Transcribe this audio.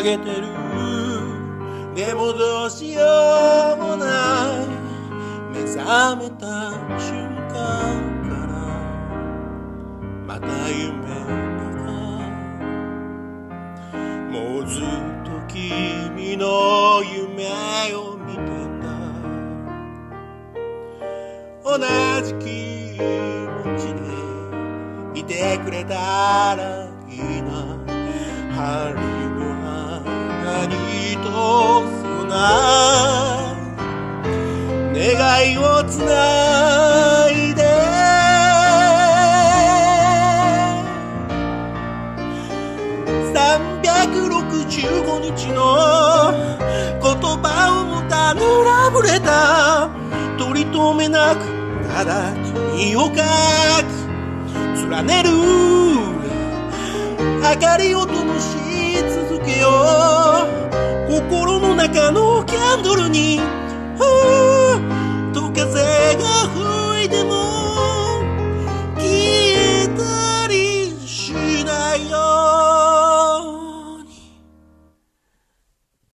げてる。でもどうしようもない。目覚めた瞬間からまた夢だ。もうずっと君の夢を見てんだ。同じ気持ちでいてくれたらいいな。春の花にとそな願いをつないで365日の言葉を持たぬラブレター。取り留めなくただ君を描き連ねる明かりを灯し続けよう。心の中のキャンドルに